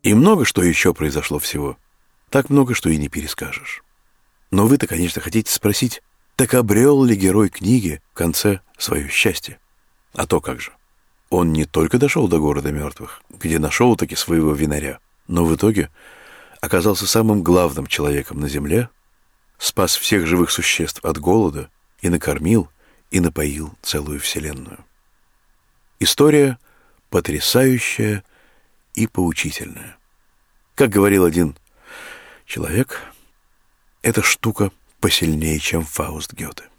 И много что еще произошло всего. Так много, что и не перескажешь. Но вы-то, конечно, хотите спросить, так обрел ли герой книги в конце свое счастье? А то как же. Он не только дошел до города мертвых, где нашел-таки своего винаря, но в итоге оказался самым главным человеком на земле, спас всех живых существ от голода и накормил, и напоил целую вселенную. История потрясающая и поучительная. Как говорил один человек, эта штука посильнее, чем Фауст Гёте.